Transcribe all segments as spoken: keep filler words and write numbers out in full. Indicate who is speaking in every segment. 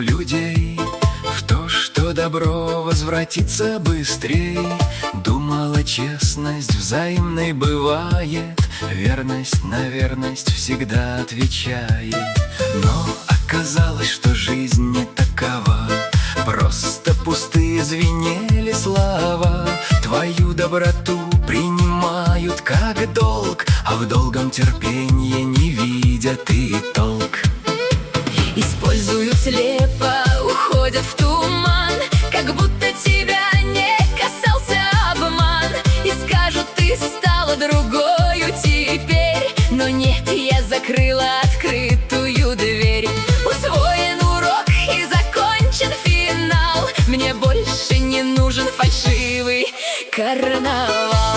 Speaker 1: людей в то, что добро возвратится быстрей. Думала, честность взаимной бывает, верность на верность всегда отвечает. Но оказалось, что жизнь не такова, просто пустые звенели слова. Твою доброту принимают как долг, а в долгом терпенье не видят и толк.
Speaker 2: Используют слепо, уходят в туман, как будто тебя не касался обман. И скажут, ты стала другою теперь, но нет, я закрыла открытую дверь. Усвоен урок и закончен финал, мне больше не нужен фальшивый карнавал.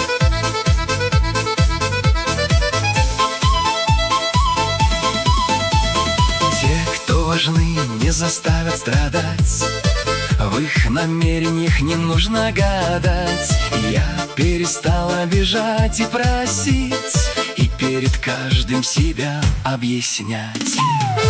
Speaker 1: Важны, не заставят страдать, в их намерениях не нужно гадать. Я перестала бежать и просить, и перед каждым себя объяснять.